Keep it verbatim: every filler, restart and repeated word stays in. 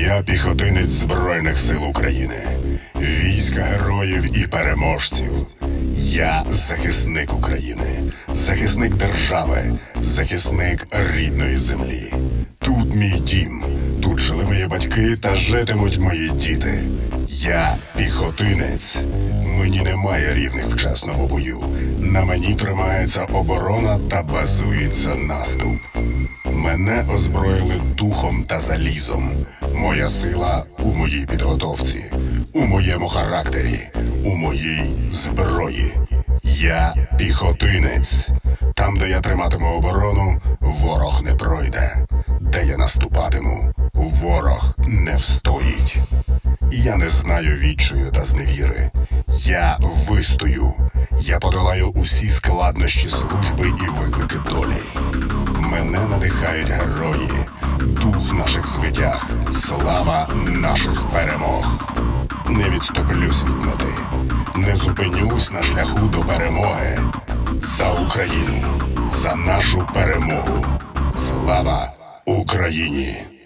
Я піхотинець Збройних сил України, війська героїв і переможців. Я захисник України, захисник держави, захисник рідної землі. Тут мій дім, тут жили мої батьки та житимуть мої діти. Я піхотинець. Мені немає рівних в чесному бою. На мені тримається оборона та базується наступ. Мене озброїли духом та залізом. Моя сила у моїй підготовці, у моєму характері, у моїй зброї. Я піхотинець. Там, де я триматиму оборону, ворог не пройде. Де я наступатиму, ворог не встоїть. Я не знаю відчаю та зневіри. Я вистою. Я подолаю усі складнощі служби і виклики долі. Мене надихають герої, дух наших звитяг, слава наших перемог. Не відступлюсь від мети, не зупинюсь на шляху до перемоги. За Україну, за нашу перемогу. Слава Україні!